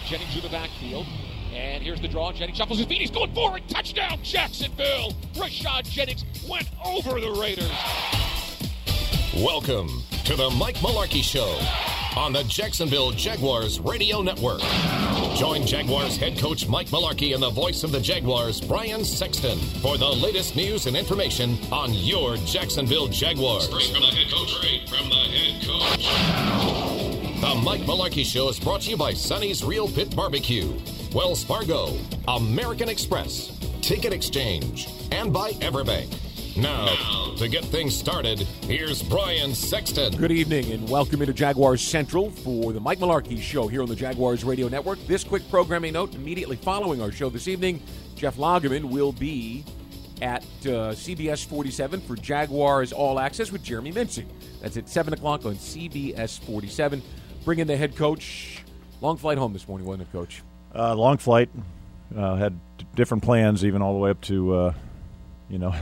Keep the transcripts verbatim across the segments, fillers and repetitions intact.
Jennings through the backfield. And here's the draw. Jennings shuffles his feet. He's going forward. Touchdown, Jacksonville. Rashad Jennings went over the Raiders. Welcome to the Mike Mularkey Show on the Jacksonville Jaguars Radio Network. Join Jaguars head coach Mike Mularkey and the voice of the Jaguars, Brian Sexton, for the latest news and information on your Jacksonville Jaguars. Straight from the head coach. Straight from the head coach. The Mike Mularkey Show is brought to you by Sonny's Real Pit Barbecue, Wells Fargo, American Express, Ticket Exchange, and by Everbank. Now, to get things started, here's Brian Sexton. Good evening and welcome into Jaguars Central for the Mike Mularkey Show here on the Jaguars Radio Network. This quick programming note, immediately following our show this evening, Jeff Lageman will be at uh, C B S forty-seven for Jaguars All Access with Jeremy Mincing. That's at seven o'clock on C B S forty-seven. Bring in the head coach. Long flight home this morning, wasn't it, Coach? Uh, long flight. Uh, had d- different plans, even all the way up to, uh, you know,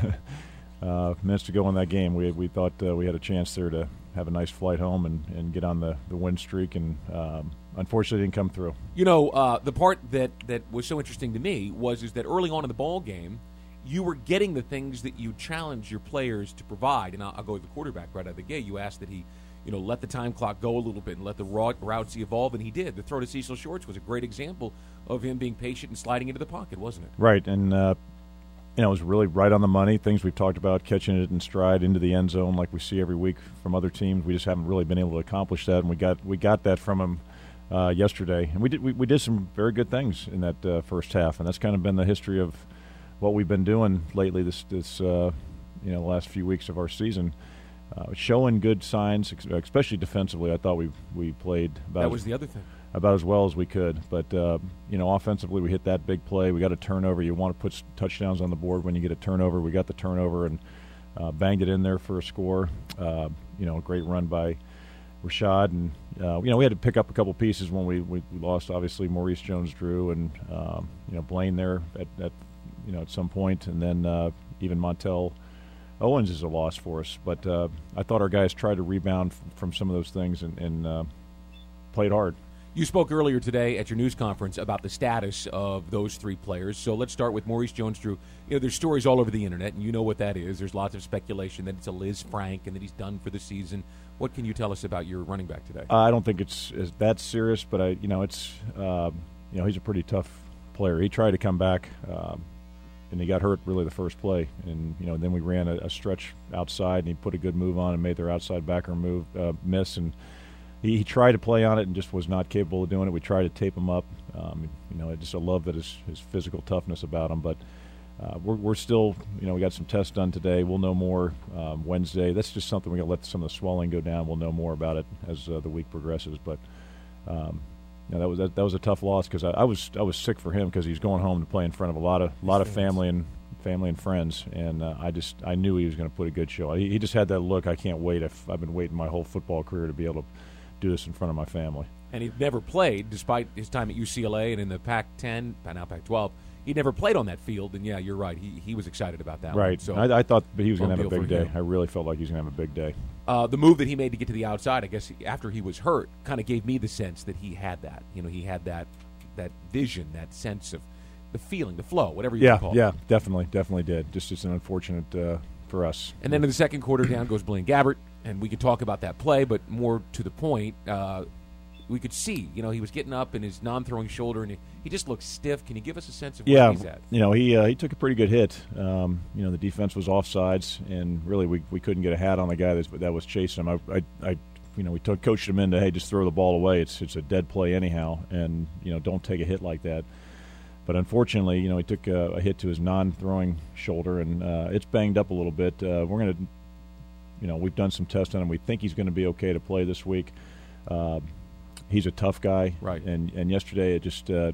uh, minutes to go in that game. We we thought uh, we had a chance there to have a nice flight home and, and get on the, the win streak, and um, unfortunately didn't come through. You know, uh, the part that, that was so interesting to me was is that early on in the ball game, you were getting the things that you challenged your players to provide. And I'll, I'll go with the quarterback right out of the gate. You asked that he, you know, let the time clock go a little bit and let the routes evolve, and he did. The throw to Cecil Shorts was a great example of him being patient and sliding into the pocket, wasn't it? Right, and uh, you know, it was really right on the money. Things we've talked about, catching it in stride into the end zone like we see every week from other teams. We just haven't really been able to accomplish that, and we got we got that from him uh, yesterday. And we did we, we did some very good things in that uh, first half, and that's kind of been the history of what we've been doing lately this this uh, you know last few weeks of our season. Uh, showing good signs, especially defensively. I thought we we played about that was the other thing about as well as we could. But uh, you know, offensively, we hit that big play. We got a turnover. You want to put touchdowns on the board when you get a turnover. We got the turnover and uh, banged it in there for a score. Uh, you know, a great run by Rashad, and uh, you know we had to pick up a couple pieces when we, we, we lost. Obviously, Maurice Jones-Drew and um, you know Blaine there at, at you know at some point, and then uh, even Montel Owens is a loss for us, but uh, I thought our guys tried to rebound f- from some of those things and, and uh, played hard. You spoke earlier today at your news conference about the status of those three players. So let's start with Maurice Jones-Drew. You know, there's stories all over the internet, and you know what that is. There's lots of speculation that it's a Liz Frank and that he's done for the season. What can you tell us about your running back today? Uh, I don't think it's, it's that serious, but I, you know, it's uh, you know he's a pretty tough player. He tried to come back. Uh, And he got hurt really the first play, and you know then we ran a, a stretch outside, and he put a good move on and made their outside backer move uh, miss, and he, he tried to play on it and just was not capable of doing it. We tried to tape him up. Um, you know, I just I love that his his physical toughness about him, but uh, we're we're still you know we got some tests done today. We'll know more um, Wednesday. That's just something we got to let some of the swelling go down. We'll know more about it as uh, the week progresses, but. Um, Yeah, that was that, that was a tough loss because I, I was I was sick for him because he's going home to play in front of a lot of lot of family and family and friends, and uh, I just I knew he was going to put a good show. He, he just had that look. I can't wait. If I've been waiting my whole football career to be able to do this in front of my family. And he'd never played, despite his time at U C L A and in the Pac ten, now Pac twelve. He never played on that field, and yeah, you're right. He he was excited about that. Right. One, so I, I thought he was going to have a big day. Him. I really felt like he was going to have a big day. Uh, the move that he made to get to the outside, I guess, after he was hurt, kind of gave me the sense that he had that. You know, he had that that vision, that sense of the feeling, the flow, whatever you yeah, call it. Yeah, yeah, definitely, definitely did. Just it's an unfortunate uh, for us. And then in the second quarter, down goes Blaine Gabbert, and we could talk about that play, but more to the point, uh, we could see, you know, he was getting up in his non-throwing shoulder, and he, he just looked stiff. Can you give us a sense of where yeah, he's at? you know, he uh, he took a pretty good hit. Um, you know, the defense was offsides, and really we, we couldn't get a hat on the guy that that was chasing him. I, I, I you know, we took, coached him into, hey, just throw the ball away. It's it's a dead play anyhow, and you know, don't take a hit like that. But unfortunately, you know, he took a, a hit to his non-throwing shoulder, and uh, it's banged up a little bit. Uh, we're going to, you know, we've done some tests on him. We think he's going to be okay to play this week. Uh, he's a tough guy, right? And and yesterday it just uh,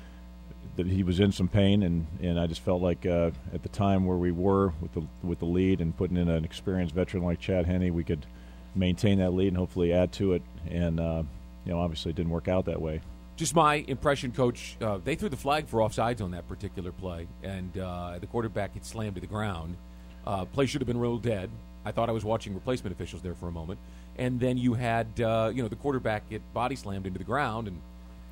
that he was in some pain, and, and I just felt like uh, at the time where we were with the with the lead and putting in an experienced veteran like Chad Henne, we could maintain that lead and hopefully add to it. And uh, you know, obviously it didn't work out that way. Just my impression, Coach, uh, they threw the flag for offsides on that particular play, and uh, the quarterback had slammed to the ground. Uh, play should have been ruled dead. I thought I was watching replacement officials there for a moment. And then you had, uh, you know, the quarterback get body slammed into the ground, and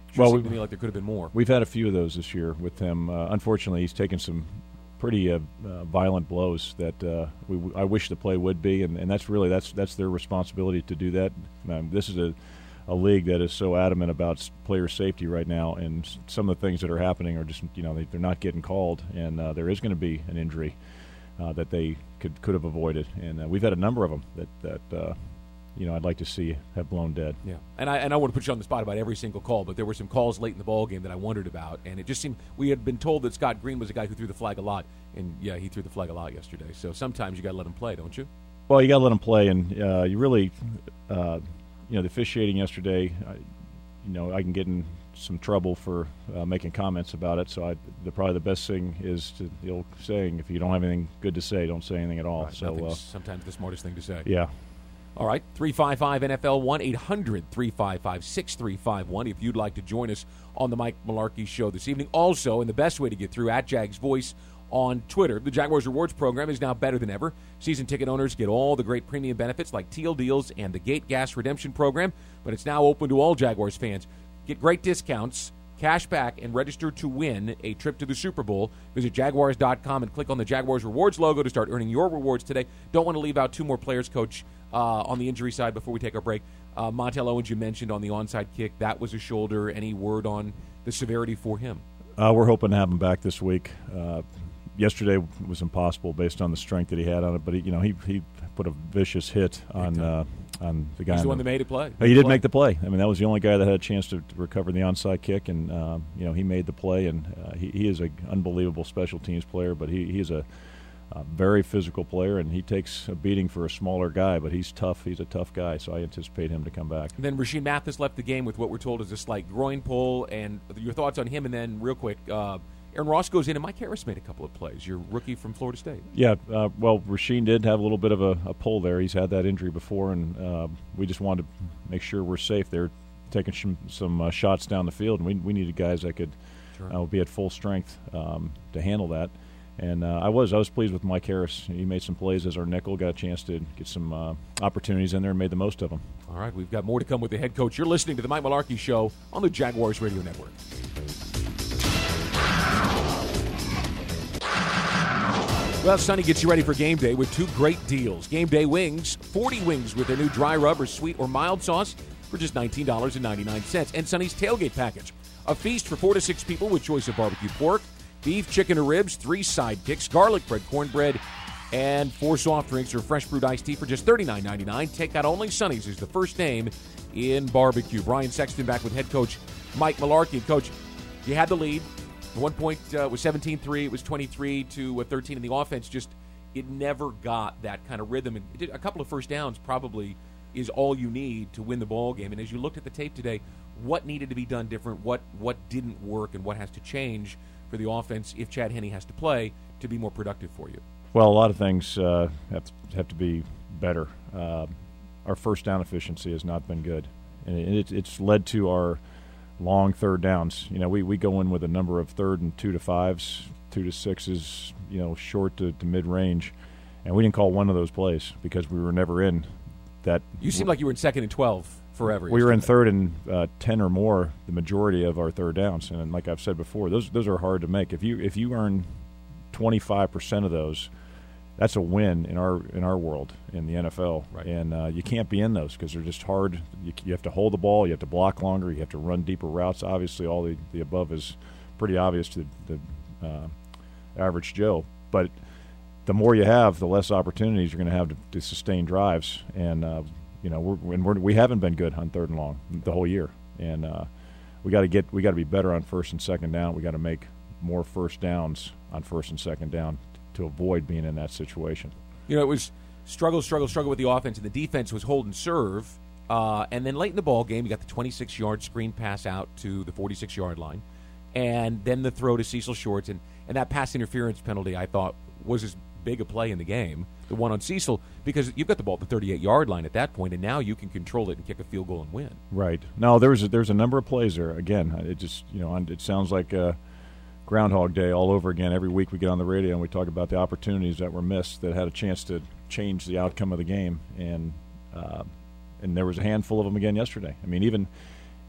Sure well, seemed to me like there could have been more. We've had a few of those this year with him. Uh, unfortunately, he's taken some pretty uh, uh, violent blows that uh, we w- I wish the play would be, and, and that's really that's that's their responsibility to do that. Um, this is a, a league that is so adamant about player safety right now, and some of the things that are happening are just you know they, they're not getting called, and uh, there is going to be an injury uh, that they could could have avoided, and uh, we've had a number of them that that. Uh, you know, I'd like to see have blown dead. Yeah, and I and I want to put you on the spot about every single call, but there were some calls late in the ball game that I wondered about, and it just seemed we had been told that Scott Green was a guy who threw the flag a lot, and yeah, he threw the flag a lot yesterday. So sometimes you got to let him play, don't you? Well, you got to let him play, and uh, you really, uh, you know, the officiating yesterday. I, you know, I can get in some trouble for uh, making comments about it. So I, the probably the best thing is to the old saying: if you don't have anything good to say, don't say anything at all. Right, so uh, sometimes the smartest thing to say. Yeah. All right, three five five N F L, one eight hundred three five five six three five one if you'd like to join us on the Mike Malarkey Show this evening. Also, and the best way to get through, at Jags Voice on Twitter. The Jaguars Rewards program is now better than ever. Season ticket owners get all the great premium benefits like Teal Deals and the Gate Gas Redemption program, but it's now open to all Jaguars fans. Get great discounts, cash back, and register to win a trip to the Super Bowl. Visit Jaguars dot com and click on the Jaguars Rewards logo to start earning your rewards today. Don't want to leave out two more players, Coach. Uh, on the injury side, before we take our break, uh, Montel Owens, you mentioned on the onside kick, that was a shoulder. Any word on the severity for him? Uh, we're hoping to have him back this week. Uh, yesterday was impossible based on the strength that he had on it, but he, you know he he put a vicious hit on uh, on the guy. He's the one the, that made it play. He, he did play. make the play. I mean, that was the only guy that had a chance to, to recover the onside kick, and uh, you know he made the play. And uh, he he is an unbelievable special teams player, but he he is a A very physical player, and he takes a beating for a smaller guy, but he's tough. He's a tough guy, so I anticipate him to come back. And then Rasheed Mathis left the game with what we're told is a slight groin pull, and your thoughts on him, and then real quick, uh, Aaron Ross goes in, and Mike Harris made a couple of plays, your rookie from Florida State. Yeah, uh, well, Rasheed did have a little bit of a, a pull there. He's had that injury before, and uh, we just wanted to make sure we're safe. They're taking some, some uh, shots down the field, and we, we needed guys that could sure. uh, be at full strength um, to handle that. And uh, I was I was pleased with Mike Harris. He made some plays as our nickel, got a chance to get some uh, opportunities in there and made the most of them. All right, we've got more to come with the head coach. You're listening to the Mike Malarkey Show on the Jaguars Radio Network. Well, Sonny gets you ready for game day with two great deals. Game day wings, forty wings with their new dry rub or sweet or mild sauce for just nineteen ninety-nine. And Sonny's tailgate package, a feast for four to six people with choice of barbecue pork, beef, chicken, or ribs, three sidekicks, garlic bread, cornbread, and four soft drinks or fresh brewed iced tea for just thirty-nine ninety-nine. Take out only Sonny's is the first name in barbecue. Brian Sexton back with head coach Mike Malarkey. Coach, you had the lead. At one point uh, it was seventeen three. It was twenty-three to thirteen, and the offense just, it never got that kind of rhythm. And it did, a couple of first downs probably is all you need to win the ball game. And as you looked at the tape today, what needed to be done different, what what didn't work, and what has to change for the offense if Chad Henne has to play to be more productive for you? Well, a lot of things uh, have, to, have to be better. Uh, our first down efficiency has not been good, and it, it's led to our long third downs. You know, we, we go in with a number of third and two to fives, two to sixes, you know, short to, to mid-range, and we didn't call one of those plays because we were never in that. You seemed like you were in second and twelve forever. We were in third and uh, ten or more the majority of our third downs, and like I've said before, those those are hard to make. If you if you earn twenty-five percent of those, that's a win in our in our world in the N F L. Right. And uh, you can't be in those because they're just hard. You, you have to hold the ball, you have to block longer, you have to run deeper routes. Obviously, all the, the above is pretty obvious to the uh, average Joe, but the more you have, the less opportunities you're going to have to, to sustain drives. And uh, you know, we're, and we're, we haven't been good on third and long the whole year, and uh, we got to get we got to be better on first and second down. We got to make more first downs on first and second down to avoid being in that situation. You know, it was struggle, struggle, struggle with the offense, and the defense was hold and serve. Uh, and then late in the ball game, you got the twenty-six-yard screen pass out to the forty-six-yard line, and then the throw to Cecil Shorts, and, and that pass interference penalty I thought was as big a play in the game, the one on Cecil, because you've got the ball at the thirty-eight-yard line at that point, and now you can control it and kick a field goal and win. Right. No, there's a, there's a number of plays there. Again, it just you know it sounds like uh, Groundhog Day all over again. Every week we get on the radio and we talk about the opportunities that were missed that had a chance to change the outcome of the game, and uh, and there was a handful of them again yesterday. I mean, even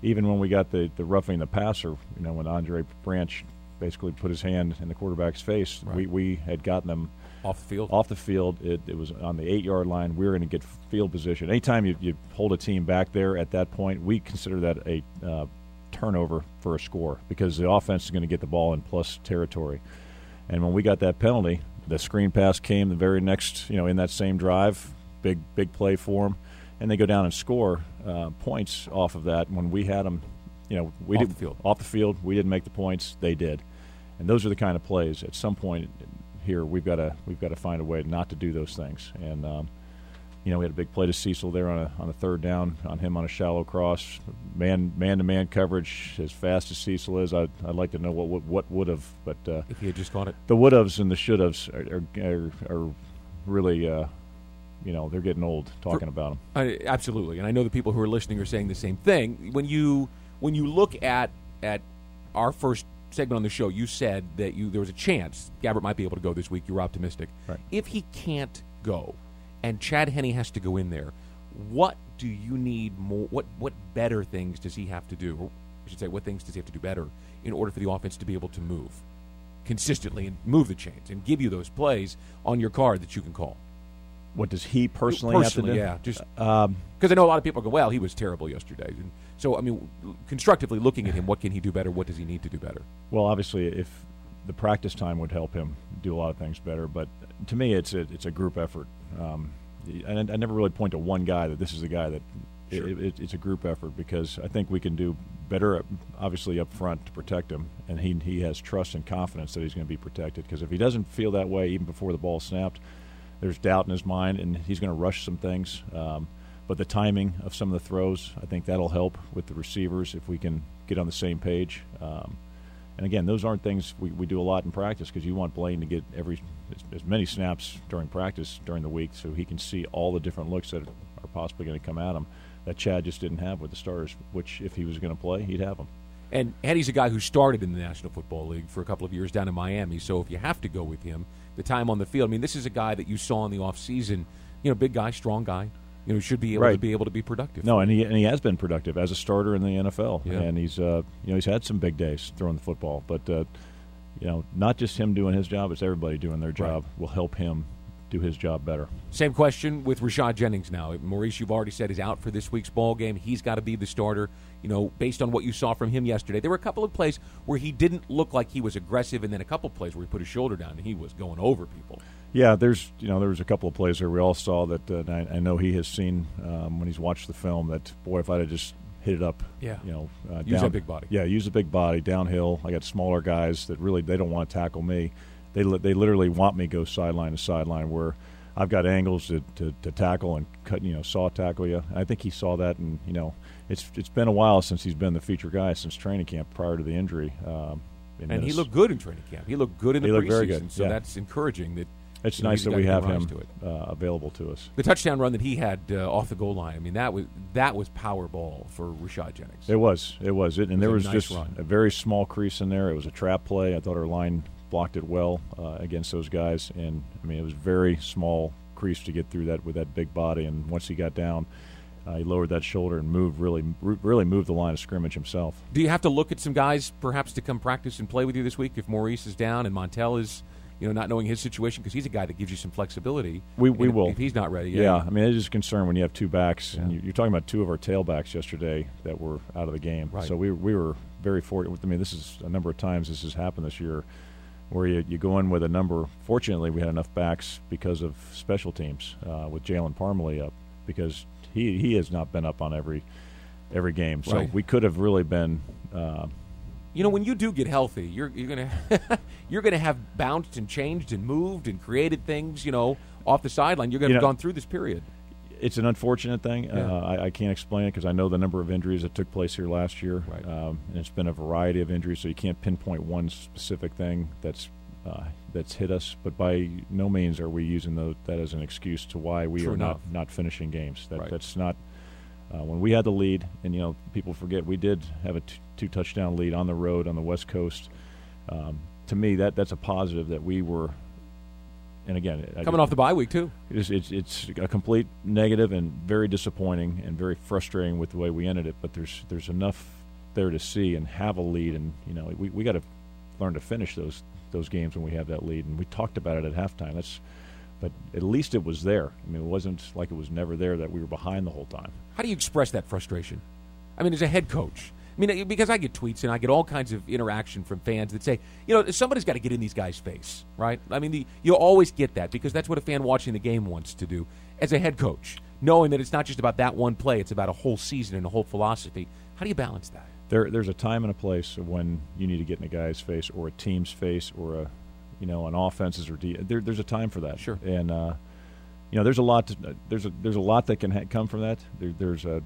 even when we got the, the roughing the passer, you know, when Andre Branch basically put his hand in the quarterback's face, right. we, we had gotten them off the field. Off the field. It, it was on the eight-yard line. We were going to get field position. Anytime you, you hold a team back there at that point, we consider that a uh, turnover for a score because the offense is going to get the ball in plus territory. And when we got that penalty, the screen pass came the very next, you know, in that same drive, big big play for them, and they go down and score uh, points off of that. When we had them, you know, we off did the field. off the field. We didn't make the points; they did, and those are the kind of plays. At some point here, we've got to we've got to find a way not to do those things. And um, you know, we had a big play to Cecil there on a on a third down on him on a shallow cross, man man to man coverage. As fast as Cecil is, I'd, I'd like to know what what, what would have. But uh, if he had just caught it, the would haves and the should haves are, are, are really, uh, you know, they're getting old talking For, about them. I, absolutely, and I know the people who are listening are saying the same thing. When you when you look at at our first segment on the show, you said that you there was a chance Gabbert might be able to go this week. You were optimistic. Right. If he can't go, and Chad Henne has to go in there, what do you need more? What what better things does he have to do? Or I should say, what things does he have to do better in order for the offense to be able to move consistently and move the chains and give you those plays on your card that you can call? What does he personally, personally have to do? Yeah, just because um, I know a lot of people go, well, he was terrible yesterday. And so, I mean, constructively looking at him, what can he do better? What does he need to do better? Well, obviously, if the practice time would help him do a lot of things better, but to me, it's a, it's a group effort. Um, and I never really point to one guy that this is the guy that sure. it, it, it's a group effort because I think we can do better, obviously, up front to protect him, and he he has trust and confidence that he's going to be protected because if he doesn't feel that way even before the ball snapped, there's doubt in his mind, and he's going to rush some things. Um, but the timing of some of the throws, I think that'll help with the receivers if we can get on the same page. Um, and, again, those aren't things we, we do a lot in practice because you want Blaine to get every as, as many snaps during practice during the week so he can see all the different looks that are possibly going to come at him that Chad just didn't have with the starters, which if he was going to play, he'd have them. And Henne's a guy who started in the National Football League for a couple of years down in Miami, so if you have to go with him, the time on the field, I mean, this is a guy that you saw in the offseason, you know, big guy, strong guy, you know, should be able right. to be able to be productive. No, and he and he has been productive as a starter in the N F L, yeah. and he's uh, you know he's had some big days throwing the football, but uh, you know, not just him doing his job; it's everybody doing their job right. will help him do his job better. Same question with Rashad Jennings now. Maurice, you've already said, is out for this week's ball game. He's got to be the starter. You know, based on what you saw from him yesterday, there were a couple of plays where he didn't look like he was aggressive, and then a couple of plays where he put his shoulder down and he was going over people. Yeah, there's you know there was a couple of plays there we all saw that uh, I, I know he has seen um, when he's watched the film that boy if I'd have just hit it up, yeah, you know, uh, use down, that big body. Yeah, use the big body downhill. I got smaller guys that really they don't want to tackle me. They li- they literally want me to go sideline to sideline where I've got angles to, to, to tackle and cut, you know, saw tackle you. I think he saw that, and you know, it's it's been a while since he's been the feature guy since training camp prior to the injury. Um, and Minnesota. he looked good in training camp. He looked good in the he preseason. Looked very good. So yeah. that's encouraging. That it's you know, nice that we have him uh, available to us. The touchdown run that he had uh, off the goal line. I mean, that was that was power ball for Rashad Jennings. It was. It was. It, and it was there a was nice just run. a very small crease in there. It was a trap play. I thought our line blocked it well uh, against those guys, and I mean, it was very small crease to get through that with that big body. And once he got down, uh, he lowered that shoulder and moved really, really moved the line of scrimmage himself. Do you have to look at some guys perhaps to come practice and play with you this week if Maurice is down and Montel is, you know, not knowing his situation because he's a guy that gives you some flexibility. We we if, will if he's not ready. Yeah, yeah. I mean it is a concern when you have two backs, yeah. and you, you're talking about two of our tailbacks yesterday that were out of the game. Right. So we we were very fortunate. I mean, this is a number of times this has happened this year, where you, you go in with a number. Fortunately, we had enough backs because of special teams uh, with Jalen Parmalee up because he he has not been up on every every game. So right. we could have really been. Uh, You know, when you do get healthy, you're you're gonna you're gonna have bounced and changed and moved and created things. You know, off the sideline, you're gonna you have know, gone through this period. It's an unfortunate thing. Yeah. Uh, I, I can't explain it because I know the number of injuries that took place here last year. Right. Um, and it's been a variety of injuries, so you can't pinpoint one specific thing that's uh, that's hit us. But by no means are we using the, that as an excuse to why we True are enough. not, not finishing games. That Right. That's not uh, – when we had the lead, and, you know, people forget, we did have a t- two-touchdown lead on the road on the West Coast. Um, to me, that that's a positive that we were and again, coming I, off the bye week too. It's, it's it's a complete negative and very disappointing and very frustrating with the way we ended it. But there's there's enough there to see and have a lead, and you know we we got to learn to finish those those games when we have that lead. And we talked about it at halftime. That's but at least it was there. I mean, it wasn't like it was never there that we were behind the whole time. How do you express that frustration? I mean, as a head coach. I mean, because I get tweets and I get all kinds of interaction from fans that say, you know, somebody's got to get in these guys' face, right? I mean, the, you'll always get that because that's what a fan watching the game wants to do. As a head coach, knowing that it's not just about that one play, it's about a whole season and a whole philosophy. How do you balance that? There, there's a time and a place when you need to get in a guy's face or a team's face or a, you know, an offense's or D. There, there's a time for that. Sure. And uh, you know, there's a lot. To, there's a there's a lot that can ha- come from that. There, there's a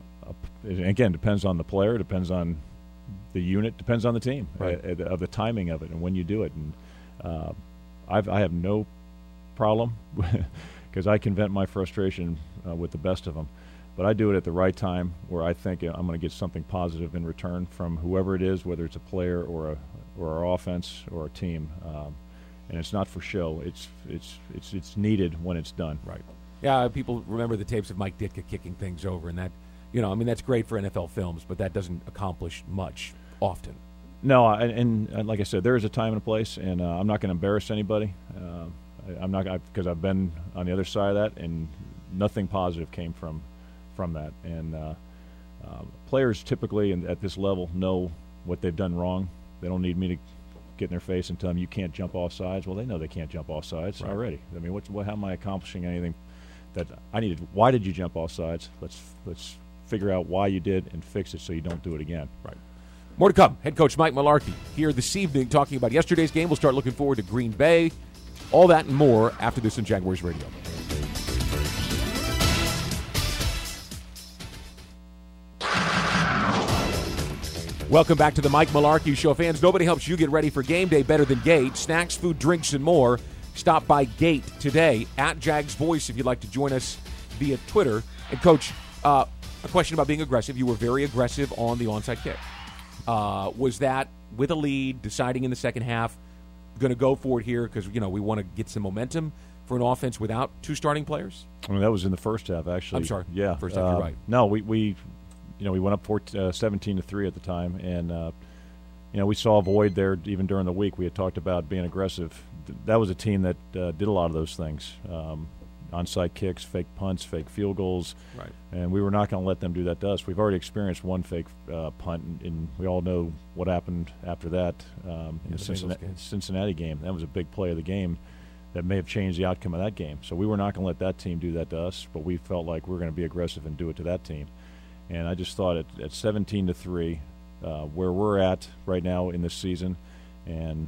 Again, depends on the player, depends on the unit, depends on the team, right. uh, of the timing of it and when you do it. And uh, I've, I have no problem because I can vent my frustration uh, with the best of them. But I do it at the right time where I think I'm going to get something positive in return from whoever it is, whether it's a player or a or our offense or a team. Um, and it's not for show. It's it's it's it's needed when it's done. Right. Yeah. People remember the tapes of Mike Ditka kicking things over, and that. You know, I mean, that's great for N F L films, but that doesn't accomplish much often. No, I, and, and like I said, there is a time and a place, and uh, I'm not going to embarrass anybody. Uh, I, I'm not because I've been on the other side of that, and nothing positive came from from that. And uh, uh, players typically in, at this level know what they've done wrong. They don't need me to get in their face and tell them you can't jump off sides. Well, they know they can't jump off sides right. already. I mean, what's, what, how am I accomplishing anything that I needed? Why did you jump off sides? Let's let's. figure out why you did and fix it so you don't do it again. Right. More to come. Head coach Mike Mularkey here this evening talking about yesterday's game. We'll start looking forward to Green Bay. All that and more after this on Jaguars Radio. Welcome back to the Mike Mularkey Show. Fans, nobody helps you get ready for game day better than Gate. Snacks, food, drinks, and more. Stop by Gate today at Jags Voice if you'd like to join us via Twitter. And, Coach, Uh, a question about being aggressive. You were very aggressive on the onside kick. Uh, was that with a lead, deciding in the second half, going to go for it here because you know we want to get some momentum for an offense without two starting players? I mean, that was in the first half, actually. I'm sorry. Yeah, first half. Uh, you're right. No, we, we, you know, we went up four, uh, seventeen to three at the time, and uh, you know we saw a void there even during the week. We had talked about being aggressive. That was a team that uh, did a lot of those things. Um, onside kicks, fake punts, fake field goals, right. And we were not going to let them do that to us. We've already experienced one fake uh, punt, and, and we all know what happened after that um, in the, the Cincinnati, game. Cincinnati game. That was a big play of the game that may have changed the outcome of that game. So we were not going to let that team do that to us, but we felt like we were going to be aggressive and do it to that team. And I just thought at, at seventeen to three, uh, where we're at right now in this season, and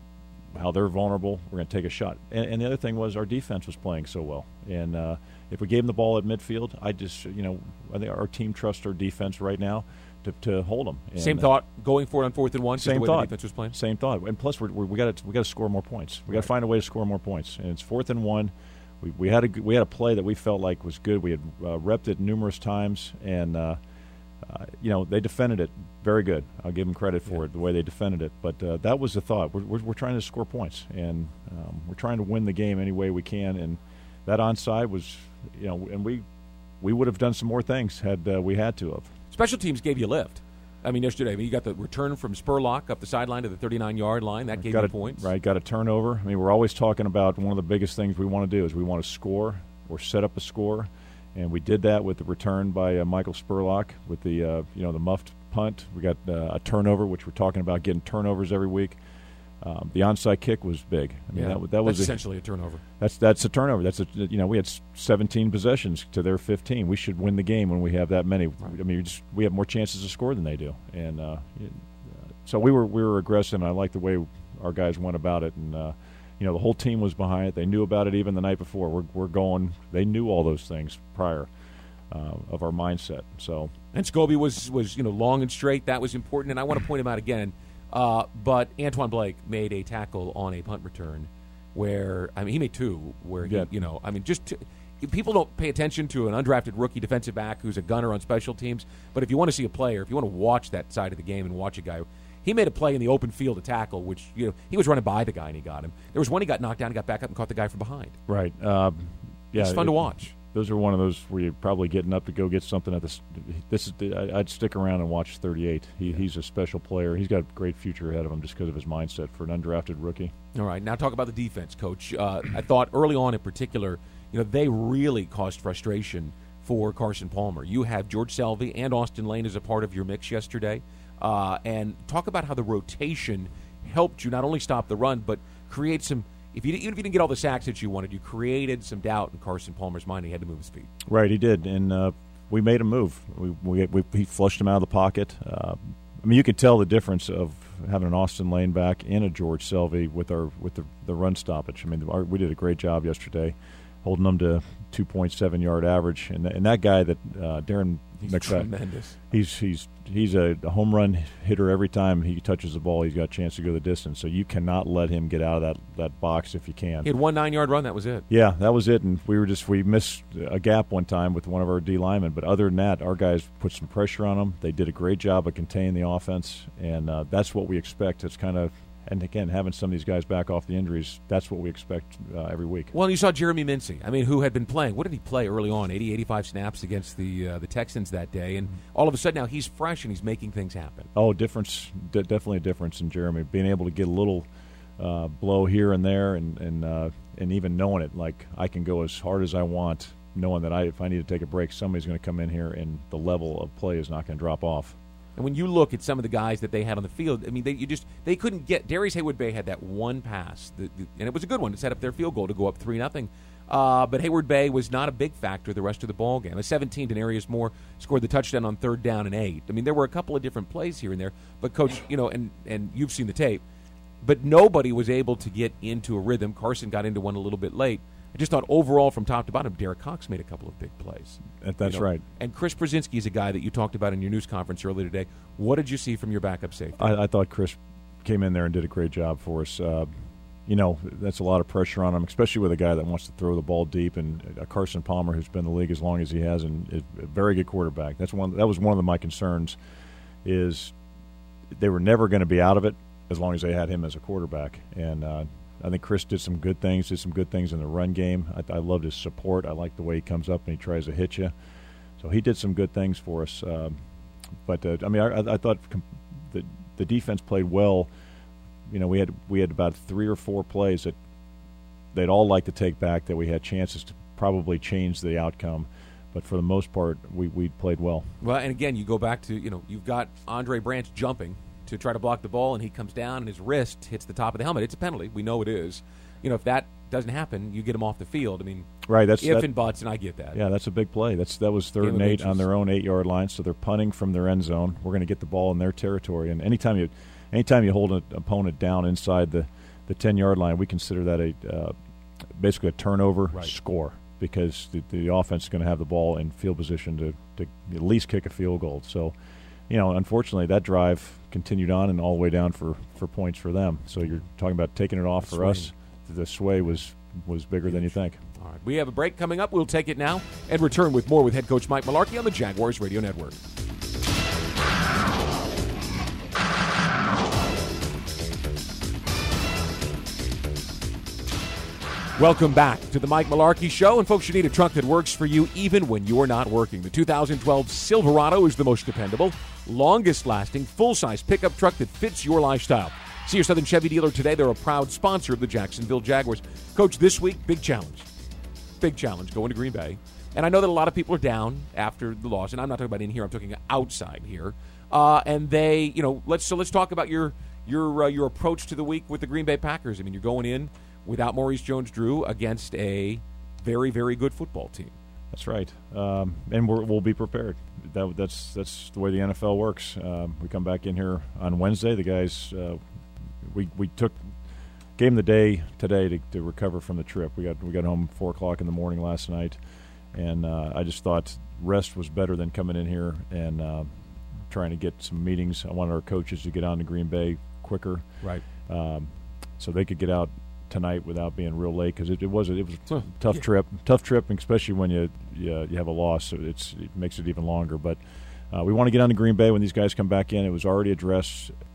how they're vulnerable, we're going to take a shot. And, and the other thing was our defense was playing so well. And uh, if we gave them the ball at midfield, I just, you know, I think our team trusts our defense right now to, to hold them. And, same thought, going for it on fourth and one, same the way thought. the defense was playing? Same thought. And plus, we're, we're, we got to we got to score more points. We got to right. find a way to score more points. And it's fourth and one. We we had a we had a play that we felt like was good. We had uh, repped it numerous times, and uh, uh, you know they defended it very good. I'll give them credit for yeah. it, the way they defended it. But uh, that was the thought. We're, we're, we're trying to score points, and um, we're trying to win the game any way we can. And that onside was, you know, and we we would have done some more things had uh, we had to have. Special teams gave you a lift. I mean, yesterday, I mean, you got the return from Spurlock up the sideline to the thirty-nine-yard line. That gave got you a, points. Right, got a turnover. I mean, we're always talking about one of the biggest things we want to do is we want to score or set up a score. And we did that with the return by uh, Michael Spurlock with the, uh, you know, the muffed punt. We got uh, a turnover, which we're talking about getting turnovers every week. Um, the onside kick was big. I mean, yeah, that, that was that's a, essentially a turnover. That's that's a turnover. That's a, you know we had seventeen possessions to their fifteen. We should win the game when we have that many. Right. I mean, we, just, we have more chances to score than they do, and uh, so we were we were aggressive. And I like the way our guys went about it, and uh, you know the whole team was behind it. They knew about it even the night before. We're we're going. They knew all those things prior uh, of our mindset. So and Scobie was was you know long and straight. That was important, and I want to point him out again. Uh, but Antoine Blake made a tackle on a punt return where, I mean, he made two where, he, yeah. you know, I mean, just to, people don't pay attention to an undrafted rookie defensive back who's a gunner on special teams. But if you want to see a player, if you want to watch that side of the game and watch a guy, He made a play in the open field to tackle, which, you know, he was running by the guy and he got him. There was one he got knocked down, he got back up and caught the guy from behind. Right. Um, yeah, it's fun it, to watch. Those are one of those where you're probably getting up to go get something at the. This is I'd stick around and watch thirty-eight. He, yeah. He's a special player. He's got a great future ahead of him just because of his mindset for an undrafted rookie. All right, now talk about the defense, Coach. Uh, I thought early on in particular, you know, they really caused frustration for Carson Palmer. You have George Selvey and Austin Lane as a part of your mix yesterday, uh, and talk about how the rotation helped you not only stop the run but create some. If you, even if you didn't get all the sacks that you wanted, you created some doubt in Carson Palmer's mind. He had to move his feet. Right, he did, and uh, we made him move. We, we, we he flushed him out of the pocket. Uh, I mean, you could tell the difference of having an Austin Lane back and a George Selvey with our with the, the run stoppage. I mean, our, we did a great job yesterday, holding them to two point seven yard average, and and that guy that uh, Darren he's McFadden, tremendous. He's he's he's a, a home run hitter every time he touches the ball. He's got a chance to go the distance. So you cannot let him get out of that, that box if you can. He had one nine yard run. That was it. Yeah, that was it. And we were just we missed a gap one time with one of our D linemen. But other than that, our guys put some pressure on them. They did a great job of containing the offense, and uh, that's what we expect. It's kind of. And, again, having some of these guys back off the injuries, that's what we expect uh, every week. Well, you saw Jeremy Mincy, I mean, who had been playing. What did he play early on? eighty, eighty-five snaps against the uh, the Texans that day. And all of a sudden now he's fresh and he's making things happen. Oh, difference, d- definitely a difference in Jeremy. Being able to get a little uh, blow here and there and, and, uh, and even knowing it, like I can go as hard as I want, knowing that I, if I need to take a break, somebody's going to come in here and the level of play is not going to drop off. And when you look at some of the guys that they had on the field, I mean, they you just they couldn't get. Darius Hayward-Bay had that one pass, that, and it was a good one to set up their field goal to go up three nothing. Uh, but Hayward-Bay was not a big factor the rest of the ball game. A seventeen, Denarius Moore scored the touchdown on third down and eight. I mean, there were a couple of different plays here and there. But Coach, you know, and and you've seen the tape, but nobody was able to get into a rhythm. Carson got into one a little bit late. I just thought overall from top to bottom, Derek Cox made a couple of big plays. That's you know? right. And Chris Brzezinski is a guy that you talked about in your news conference earlier today. What did you see from your backup safety? I, I thought Chris came in there and did a great job for us. Uh, you know, that's a lot of pressure on him, especially with a guy that wants to throw the ball deep. And uh, Carson Palmer, who's been in the league as long as he has, and is a very good quarterback. That's one. That was one of my concerns, is they were never going to be out of it as long as they had him as a quarterback. And uh, I think Chris did some good things, did some good things in the run game. I, I loved his support. I like the way he comes up and he tries to hit you. So he did some good things for us. Um, but, uh, I mean, I, I thought the, the defense played well. You know, we had we had about three or four plays that they'd all like to take back that we had chances to probably change the outcome. But for the most part, we, we played well. Well, and again, you go back to, you know, you've got Andre Branch jumping to try to block the ball, and he comes down and his wrist hits the top of the helmet. It's a penalty. We know it is. You know, if that doesn't happen, you get him off the field. I mean, right, that's if that, and buts, and I get that. Yeah, that's a big play. That's That was third Game and eight inches. on their own eight-yard line, so they're punting from their end zone. We're going to get the ball in their territory. And anytime you anytime you hold an opponent down inside the, the ten-yard line, we consider that a uh, basically a turnover right. score, because the, the offense is going to have the ball in field position to, to at least kick a field goal. So, you know, unfortunately, that drive continued on and all the way down for, for points for them. So you're talking about taking it off the for swing. us. The sway was, was bigger than you think. All right, we have a break coming up. We'll take it now and return with more with head coach Mike Malarkey on the Jaguars Radio Network. Welcome back to the Mike Malarkey Show. And folks, you need a truck that works for you even when you're not working. The two thousand twelve Silverado is the most dependable, longest-lasting, full-size pickup truck that fits your lifestyle. See your Southern Chevy dealer today. They're a proud sponsor of the Jacksonville Jaguars. Coach, this week, big challenge. Big challenge going to Green Bay. And I know that a lot of people are down after the loss, and I'm not talking about in here. I'm talking outside here. Uh, and they, you know, let's so let's talk about your your uh, your approach to the week with the Green Bay Packers. I mean, you're going in without Maurice Jones-Drew against a very, very good football team. That's right, um, and we're, we'll be prepared. That, that's that's the way the N F L works. Um, we come back in here on Wednesday. The guys, uh, we we took gave them the day today to, to recover from the trip. We got we got home four o'clock in the morning last night, and uh, I just thought rest was better than coming in here and uh, trying to get some meetings. I wanted our coaches to get on to Green Bay quicker, right? Um, so they could get out tonight without being real late, because it, it was a, it was a Huh. tough Yeah. trip, tough trip, especially when you you, you have a loss. So it's it makes it even longer. But uh, we want to get on to Green Bay when these guys come back in. It was already addressed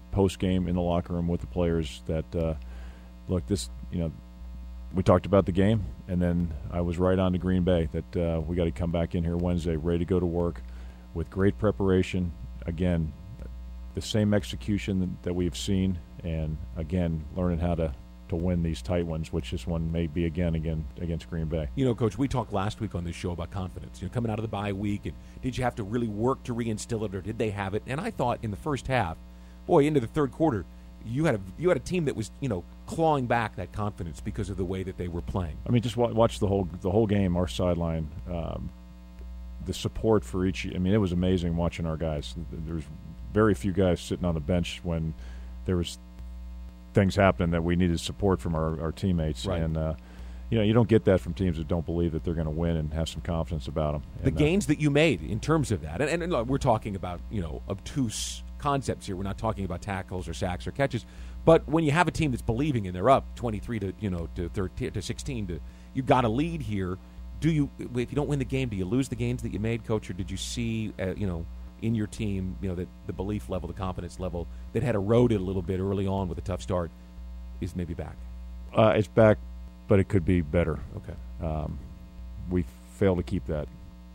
post game in the locker room with the players that uh, look, this you know we talked about the game, and then I was right on to Green Bay that uh, we got to come back in here Wednesday ready to go to work with great preparation. Again, the same execution that we've seen, and again learning how to. to win these tight ones, which this one may be again again against Green Bay. You know, Coach, we talked last week on this show about confidence. You know, coming out of the bye week, and did you have to really work to reinstill it, or did they have it? And I thought in the first half, boy, into the third quarter, you had a you had a team that was you know clawing back that confidence because of the way that they were playing. I mean, just watch the whole the whole game. Our sideline, um, the support for each. I mean, it was amazing watching our guys. There's very few guys sitting on the bench when there was things happening that we needed support from our, our teammates. Right. And, uh, you know, you don't get that from teams that don't believe that they're going to win and have some confidence about them. The and, gains uh, that you made in terms of that, and, and, and look, we're talking about, you know, obtuse concepts here. We're not talking about tackles or sacks or catches. But when you have a team that's believing and they're up twenty-three to, you know, to thirteen to sixteen, to you've got a lead here. Do you, if you don't win the game, do you lose the gains that you made, Coach, or did you see, uh, you know, in your team, you know, that the belief level, the confidence level that had eroded a little bit early on with a tough start is maybe back? Uh, it's back, but it could be better. Okay. Um, we failed to keep that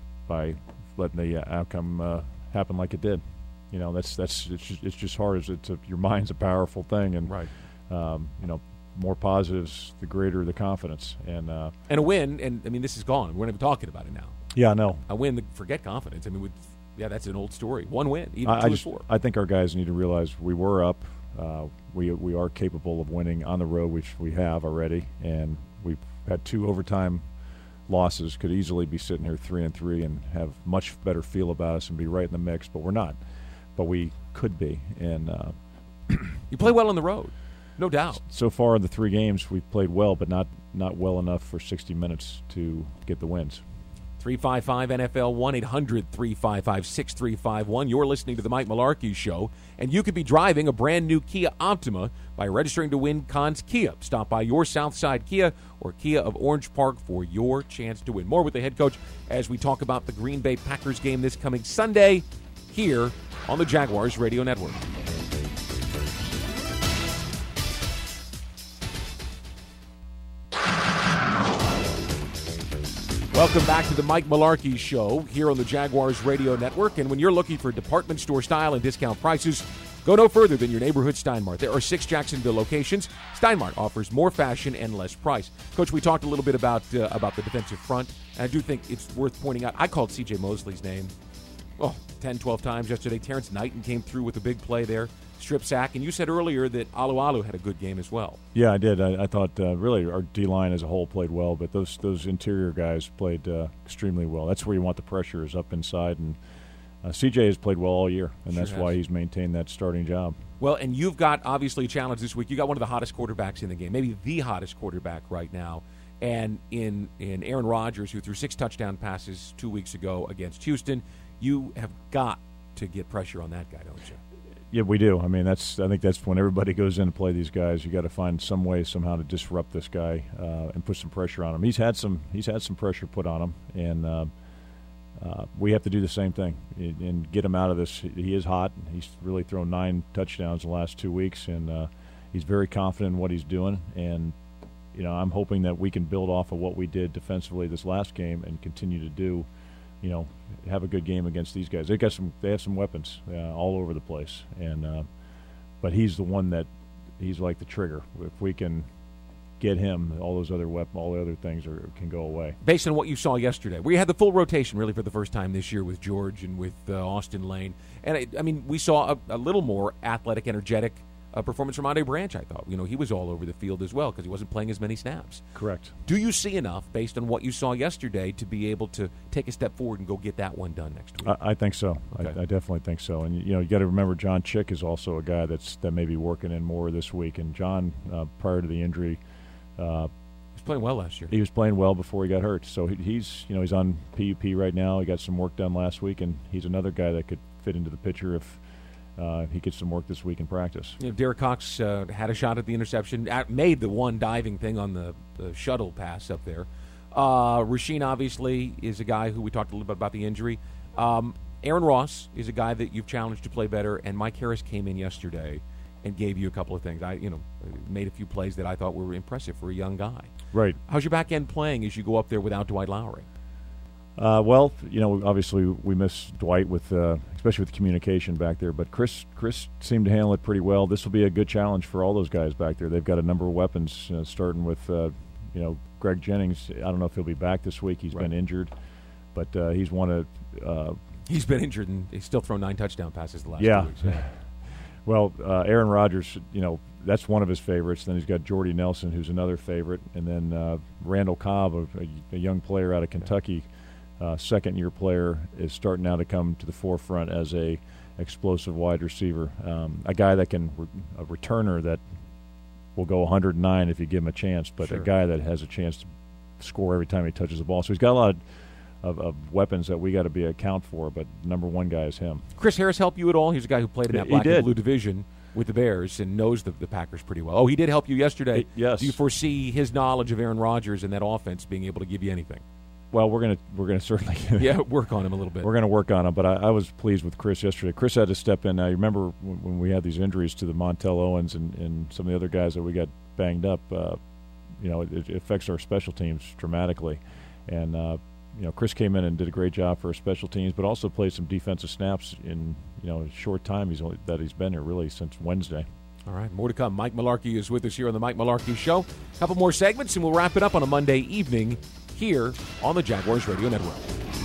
by letting the uh, outcome uh, happen like it did. You know, that's that's it's just, it's just hard. As it's a, your mind's a powerful thing, and right. um, you know, more positives, the greater the confidence. And uh, and a win, and I mean, this is gone. We're not even talking about it now. Yeah, I know. A win, forget confidence. I mean, with, yeah, that's an old story. One win, even I, two I just, or four. I think our guys need to realize we were up. Uh, we we are capable of winning on the road, which we have already, and we've had two overtime losses. Could easily be sitting here three and three and have much better feel about us and be right in the mix, but we're not. But we could be, and uh, you play well on the road, no doubt. So far in the three games, we've played well, but not not well enough for sixty minutes to get the wins. three five five N F L, one eight hundred three five five six three five one. You're listening to the Mike Malarkey Show, and you could be driving a brand new Kia Optima by registering to win Conn's Kia. Stop by your Southside Kia or Kia of Orange Park for your chance to win. More with the head coach as we talk about the Green Bay Packers game this coming Sunday here on the Jaguars Radio Network. Welcome back to the Mike Malarkey Show here on the Jaguars Radio Network. And when you're looking for department store style and discount prices, go no further than your neighborhood Steinmart. There are six Jacksonville locations. Steinmart offers more fashion and less price. Coach, we talked a little bit about uh, about the defensive front, and I do think it's worth pointing out. I called C J Mosley's name oh, ten, twelve times yesterday. Terrence Knighton came through with a big play there. Strip sack, and you said earlier that Alu Alu had a good game as well. Yeah, I did. I, I thought uh, really our D-line as a whole played well, but those those interior guys played uh, extremely well. That's where you want the pressure is up inside, and uh, C J has played well all year, and sure that's has. why he's maintained that starting job. Well, and you've got obviously a challenge this week. You got one of the hottest quarterbacks in the game, maybe the hottest quarterback right now, and in in Aaron Rodgers, who threw six touchdown passes two weeks ago against Houston. You have got to get pressure on that guy, don't you? Yeah, we do. I mean, that's. I think that's when everybody goes in to play these guys. You got to find some way somehow to disrupt this guy uh, and put some pressure on him. He's had some. He's had some pressure put on him, and uh, uh, we have to do the same thing and get him out of this. He is hot. He's really thrown nine touchdowns in the last two weeks, and uh, he's very confident in what he's doing. And you know, I'm hoping that we can build off of what we did defensively this last game and continue to do. You know, have a good game against these guys. They got some. They have some weapons uh, all over the place, and uh, but he's the one that he's like the trigger. If we can get him, all those other weapons, all the other things are, can go away. Based on what you saw yesterday, we had the full rotation really for the first time this year with George and with uh, Austin Lane, and I, I mean we saw a, a little more athletic, energetic. A performance from Andre Branch, I thought. You know, he was all over the field as well because he wasn't playing as many snaps. Correct. Do you see enough, based on what you saw yesterday, to be able to take a step forward and go get that one done next week? I, I think so. Okay. I, I definitely think so. And, you know, you got to remember John Chick is also a guy that's that may be working in more this week. And John, uh, prior to the injury, uh, he was playing well last year. He was playing well before he got hurt. So he, he's, you know, he's on P U P right now. He got some work done last week, and he's another guy that could fit into the picture if – Uh, he gets some work this week in practice. You know, Derek Cox uh, had a shot at the interception, at, made the one diving thing on the, the shuttle pass up there. Uh, Rasheem obviously is a guy who we talked a little bit about the injury. Um, Aaron Ross is a guy that you've challenged to play better, and Mike Harris came in yesterday and gave you a couple of things. I, you know, made a few plays that I thought were impressive for a young guy. Right. How's your back end playing as you go up there without Dwight Lowry? Uh, well, you know, obviously we miss Dwight with, uh, especially with communication back there. But Chris, Chris seemed to handle it pretty well. This will be a good challenge for all those guys back there. They've got a number of weapons, uh, starting with, uh, you know, Greg Jennings. I don't know if he'll be back this week. He's right. been injured, but uh, he's one of. Uh, he's been injured and he's still thrown nine touchdown passes the last yeah. two weeks. Yeah. Well, uh, Aaron Rodgers, you know, that's one of his favorites. Then he's got Jordy Nelson, who's another favorite, and then uh, Randall Cobb, a, a young player out of Kentucky. Uh, second-year player, is starting now to come to the forefront as a explosive wide receiver, um, a guy that can re- a returner that will go one hundred nine if you give him a chance, but sure. a guy that has a chance to score every time he touches the ball. So he's got a lot of, of, of weapons that we got to be account for, but number one guy is him. Chris Harris help you at all? He's a guy who played in that he black did. and blue division with the Bears and knows the, the Packers pretty well. Oh, he did help you yesterday. It, yes. Do you foresee his knowledge of Aaron Rodgers and that offense being able to give you anything? Well, we're gonna we're gonna certainly yeah work on him a little bit. We're gonna work on him, but I, I was pleased with Chris yesterday. Chris had to step in. I remember when, when we had these injuries to the Montel Owens and, and some of the other guys that we got banged up. Uh, you know, it, it affects our special teams dramatically, and uh, you know, Chris came in and did a great job for our special teams, but also played some defensive snaps in you know a short time he's only, that he's been here really since Wednesday. All right, more to come. Mike Mularkey is with us here on the Mike Mularkey Show. A couple more segments, and we'll wrap it up on a Monday evening here on the Jaguars Radio Network.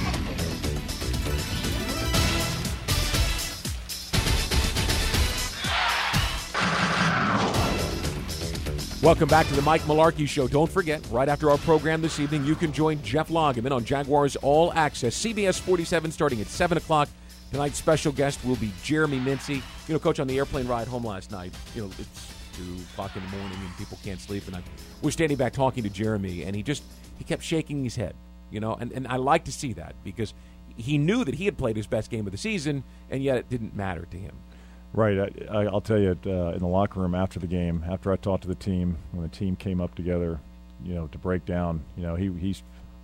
Welcome back to the Mike Mularkey Show. Don't forget, right after our program this evening, you can join Jeff Lageman on Jaguars All Access, C B S forty-seven, starting at seven o'clock. Tonight's special guest will be Jeremy Mincy. You know, Coach, on the airplane ride home last night, you know, it's two o'clock in the morning and people can't sleep. And I was standing back talking to Jeremy, and he just, he kept shaking his head, you know. And, and I like to see that because he knew that he had played his best game of the season, and yet it didn't matter to him. Right. I, I, I'll tell you, uh, in the locker room after the game, after I talked to the team, when the team came up together, you know, to break down, you know, he he's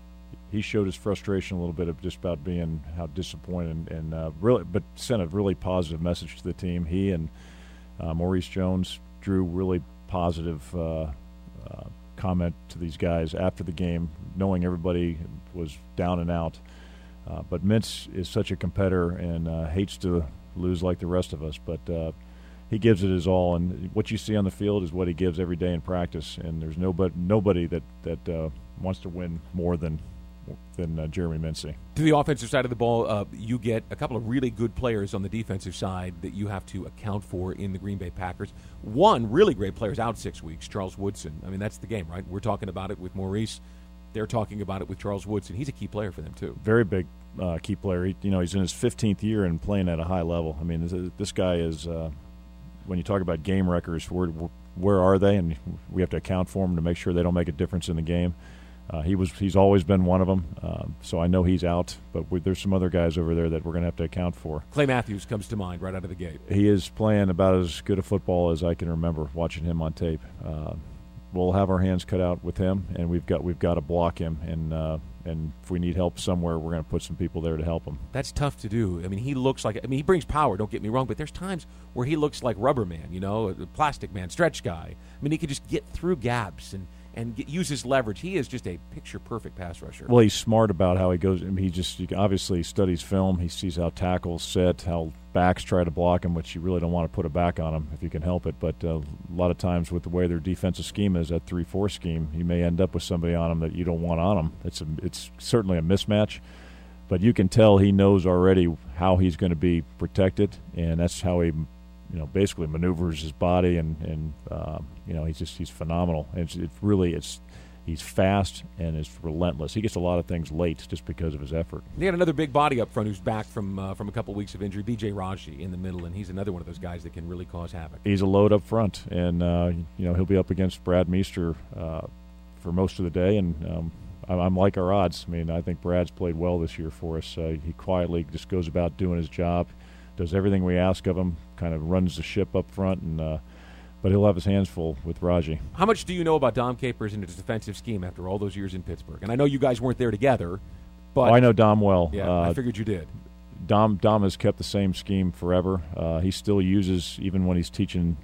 he showed his frustration a little bit of just about being how disappointed and, and uh, really, but sent a really positive message to the team. He and uh, Maurice Jones drew really positive uh, uh, comment to these guys after the game, knowing everybody was down and out. Uh, but Mintz is such a competitor and uh, hates to lose like the rest of us, but uh, he gives it his all. And what you see on the field is what he gives every day in practice. And there's nobody nobody that that uh, wants to win more than than uh, Jeremy Mincy. To the offensive side of the ball, uh, you get a couple of really good players on the defensive side that you have to account for in the Green Bay Packers. One really great player is out six weeks, Charles Woodson. I mean, that's the game, right? We're talking about it with Maurice. They're talking about it with Charles Woodson. He's a key player for them, too. Very big uh, key player. He, you know, he's in his fifteenth year and playing at a high level. I mean, this, this guy is, uh, when you talk about game wreckers, where, where are they? And we have to account for them to make sure they don't make a difference in the game. Uh, he was he's always been one of them, uh, so I know he's out, but we, there's some other guys over there that we're going to have to account for. Clay Matthews comes to mind right out of the gate. He is playing about as good a football as I can remember watching him on tape. Uh, we'll have our hands cut out with him, and we've got we've got to block him, and uh, and if we need help somewhere, we're going to put some people there to help him. That's tough to do. I mean, he looks like – I mean, he brings power, don't get me wrong, but there's times where he looks like Rubber Man, you know, a plastic man, stretch guy. I mean, he could just get through gaps and – and get, use his leverage. He is just a picture-perfect pass rusher. Well, he's smart about how he goes. I mean, he just he obviously studies film. He sees how tackles set, how backs try to block him, which you really don't want to put a back on him if you can help it. But uh, a lot of times with the way their defensive scheme is, that three four scheme, you may end up with somebody on him that you don't want on him. It's, a, it's certainly a mismatch. But you can tell he knows already how he's going to be protected, and that's how he – you know, basically maneuvers his body, and and um, you know, he's just he's phenomenal. And it's, it's really it's he's fast and it's relentless. He gets a lot of things late just because of his effort. They had another big body up front who's back from uh, from a couple of weeks of injury, B J Raji in the middle, and he's another one of those guys that can really cause havoc. He's a load up front, and uh, you know, he'll be up against Brad Meester uh, for most of the day, and um, I'm, I'm like our odds. I mean, I think Brad's played well this year for us. Uh, he quietly just goes about doing his job, does everything we ask of him, kind of runs the ship up front, and uh, but he'll have his hands full with Raji. How much do you know about Dom Capers and his defensive scheme after all those years in Pittsburgh? And I know you guys weren't there together, but oh, I know Dom well. Yeah, uh, I figured you did. Dom Dom has kept the same scheme forever. Uh, he still uses, even when he's teaching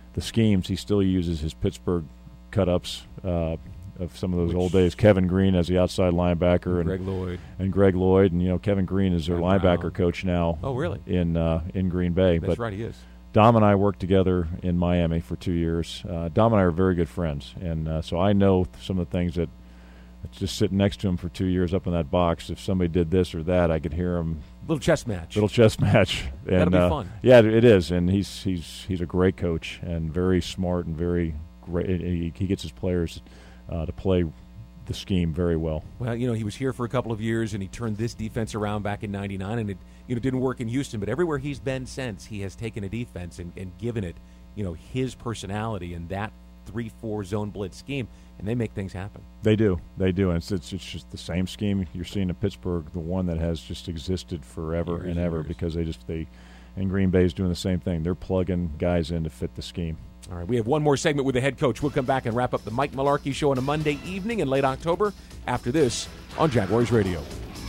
the schemes, he still uses his Pittsburgh cut-ups uh, of some of those Which, old days. Kevin Green as the outside linebacker. And Greg Lloyd. And Greg Lloyd. And, you know, Kevin Green is their Brown. linebacker coach now. Oh, really? In uh, in Green Bay. That's but right, he is. Dom and I worked together in Miami for two years. Uh, Dom and I are very good friends. And uh, so I know some of the things that just sitting next to him for two years up in that box, if somebody did this or that, I could hear him. Little chess match. Little chess match. And, That'll be uh, fun. Yeah, it is. And he's he's he's a great coach and very smart and very great. He, he gets his players uh, to play the scheme very well. Well, you know, he was here for a couple of years, and he turned this defense around back in ninety-nine, and it you know didn't work in Houston. But everywhere he's been since, he has taken a defense and, and given it, you know, his personality and that three four zone blitz scheme, and they make things happen. They do. They do. And it's, it's, it's just the same scheme you're seeing in Pittsburgh, the one that has just existed forever Years and and ever years. because they just, they, and Green Bay is doing the same thing. They're plugging guys in to fit the scheme. All right, we have one more segment with the head coach. We'll come back and wrap up the Mike Malarkey Show on a Monday evening in late October after this on Jaguars Radio.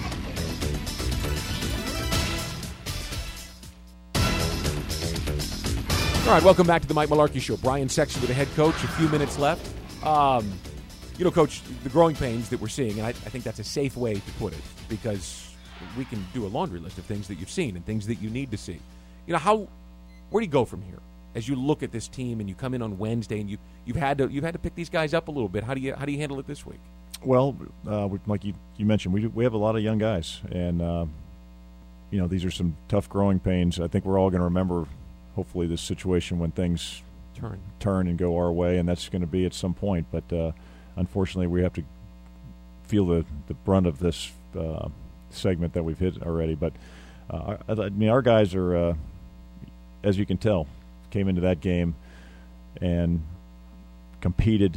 All right, welcome back to the Mike Malarkey Show. Brian Sexton with the head coach. A few minutes left. Um, you know, Coach, the growing pains that we're seeing, and I, I think that's a safe way to put it because we can do a laundry list of things that you've seen and things that you need to see. You know, how where do you go from here as you look at this team and you come in on Wednesday and you you've had to you've had to pick these guys up a little bit? How do you how do you handle it this week? Well, uh, we- like you, you mentioned, we we have a lot of young guys, and uh, you know these are some tough growing pains. I think we're all going to remember, hopefully, this situation when things Turn. turn and go our way, and that's going to be at some point. But uh, unfortunately, we have to feel the, the brunt of this uh, segment that we've hit already. But uh, I, I mean, our guys are, uh, as you can tell, came into that game and competed.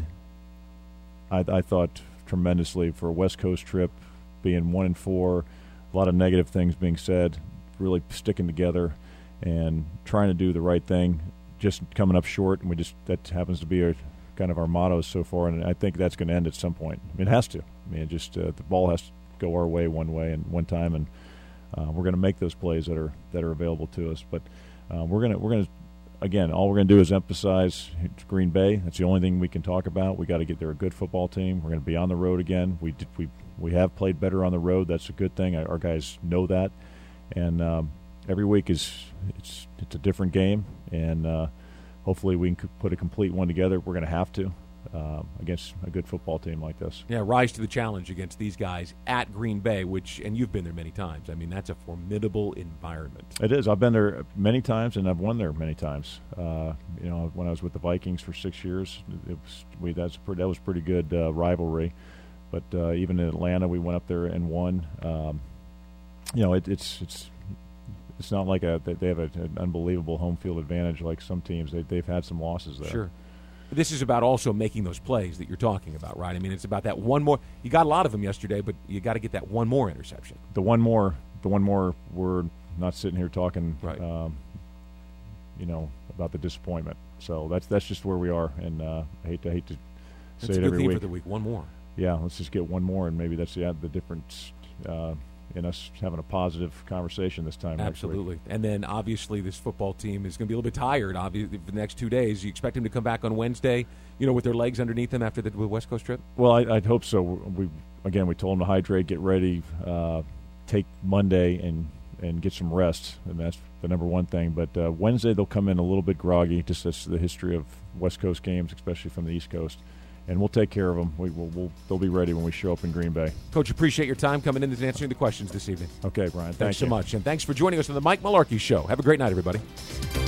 I, I thought tremendously for a West Coast trip, being one and four, a lot of negative things being said, really sticking together and trying to do the right thing. Just coming up short, and we just that happens to be our kind of our motto so far, and I think that's going to end at some point. I mean, it has to. I mean, it just uh, the ball has to go our way one way and one time, and uh, we're going to make those plays that are that are available to us. But uh, we're gonna we're gonna again, all we're going to do is emphasize Green Bay. That's the only thing we can talk about. We got to get they're a good football team. We're going to be on the road again. We did, we we have played better on the road. That's a good thing. Our guys know that, and um, every week is it's it's a different game, and uh, hopefully we can put a complete one together. We're going to have to uh, against a good football team like this. Yeah, rise to the challenge against these guys at Green Bay, which, and you've been there many times. I mean, that's a formidable environment. It is. I've been there many times, and I've won there many times. Uh, you know, when I was with the Vikings for six years, it was we that's pretty, that was pretty good uh, rivalry. But uh, even in Atlanta, we went up there and won. Um, you know, it, it's it's. It's not like a, they have a, an unbelievable home field advantage like some teams. They, they've had some losses there. Sure. This is about also making those plays that you're talking about, right? I mean, it's about that one more. You got a lot of them yesterday, but you got to get that one more interception. The one more, the one more, we're not sitting here talking, Right. um, you know, about the disappointment. So that's that's just where we are, and uh, I hate to hate to That's say a it good every theme week. for the week. One more. Yeah, let's just get one more, and maybe that's the the difference uh, in us having a positive conversation this time. next week. Absolutely. And then obviously this football team is going to be a little bit tired. Obviously, for the next two days, you expect them to come back on Wednesday, you know, with their legs underneath them after the West Coast trip. Well, I, I'd hope so. We again, we told them to hydrate, get ready, uh, take Monday and and get some rest, and that's the number one thing. But uh, Wednesday they'll come in a little bit groggy. Just that's the history of West Coast games, especially from the East Coast. And we'll take care of them. We will. We'll, they'll be ready when we show up in Green Bay. Coach, appreciate your time coming in and answering the questions this evening. Okay, Brian. Thanks Thank so you. much. And thanks for joining us on the Mike Malarkey Show. Have a great night, everybody.